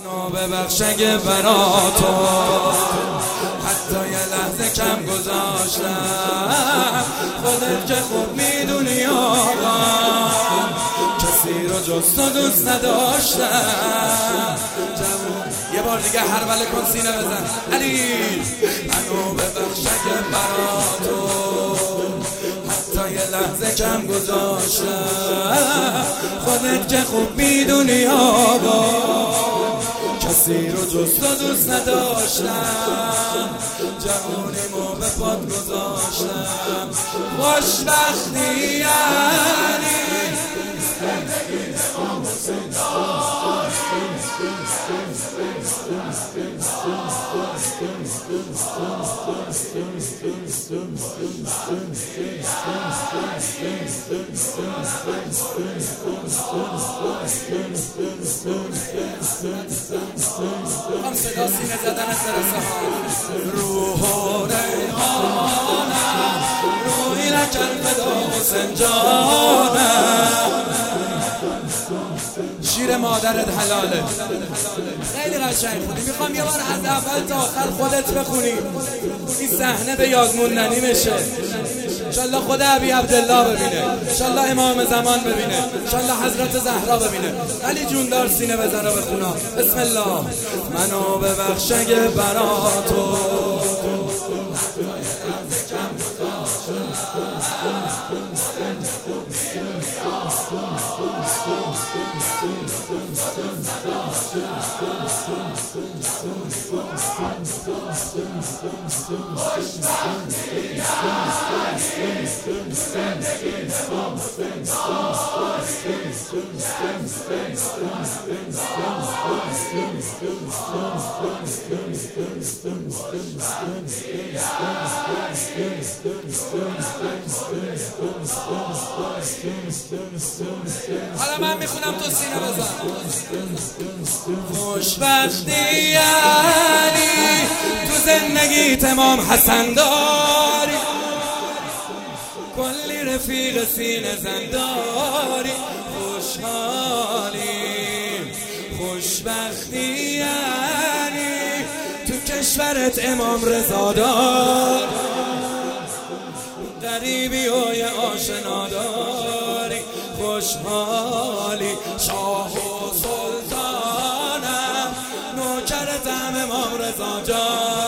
منو ببخش اگه برا تو حتی یه لحظه کم گذاشتم. خودت که خوب میدونی آقا کسی رو جز تو دوست نداشتم. یه بار دیگه هر وله کن سینه بزن علی. منو ببخش اگه برا تو حتی یه لحظه کم گذاشتم. خودت که خوب میدونی آقا کسی رو جز تو دوست نداشتم. جوونیمو به پات گذاشتم. خوشبختی یعنی زندگی تمام هم صدا سینه زدنت برسه ها. روح و ریحانم روحی نکن فدا حسین جانم. شیر مادرت حلاله. خیلی قشنگ خودی. میخوام یه بار از اول تا آخر خودت بخونی. این صحنه به یاد موندنی میشه. انشالله خدا ابی عبدالله ببینه، انشالله امام زمان ببینه، انشالله حضرت زهرا ببینه. علی جون دار سینه بزن و بخونا. بسم الله. منو ببخش اگه برا تو حالا من میخونم تو سینه بزن. خوشبختی یعنی تو زندگی تمام حسن داری، کلی رفیق سینه زنداری. خوشحالی خوشبختی یعنی تو کشورت امام رضا دار، غریبی و یه آشنا داری. خوشحالی شاه و سلطانم نوکرتم امام رضا جان.